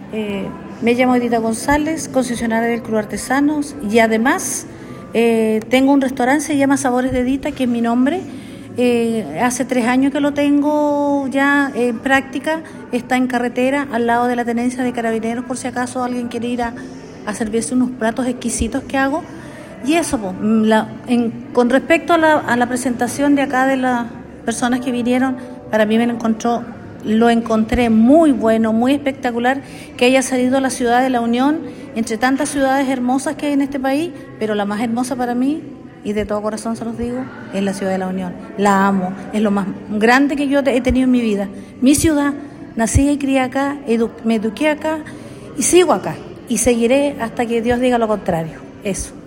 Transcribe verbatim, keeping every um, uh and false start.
Eh, me llamo Edita González, concesionaria del Club Artesanos, y además eh, tengo un restaurante, se llama Sabores de Edita, que es mi nombre. Eh, hace tres años que lo tengo ya en práctica, está en carretera, al lado de la tenencia de Carabineros, por si acaso alguien quiere ir a, a servirse unos platos exquisitos que hago. Y eso, pues, la, en, con respecto a la, a la presentación de acá de las personas que vinieron, para mí me lo encontró, lo encontré muy bueno, muy espectacular, que haya salido a la ciudad de La Unión, entre tantas ciudades hermosas que hay en este país, pero la más hermosa para mí, y de todo corazón se los digo, es la ciudad de La Unión. La amo, es lo más grande que yo he tenido en mi vida. Mi ciudad, nací y crié acá, edu- me eduqué acá y sigo acá. Y seguiré hasta que Dios diga lo contrario. Eso.